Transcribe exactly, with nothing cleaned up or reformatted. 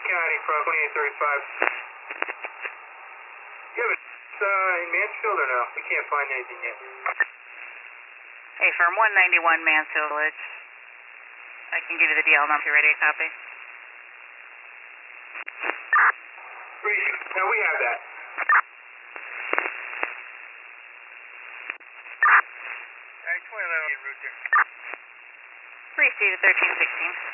County from twenty-eight thirty-five. You have it uh, in Mansfield or no? We can't find anything yet. Hey, firm one ninety-one Mansfield Village. I can give you the D L number if you're ready to copy. No, we have that. Alright, twenty eleven en route there. Received thirteen sixteen.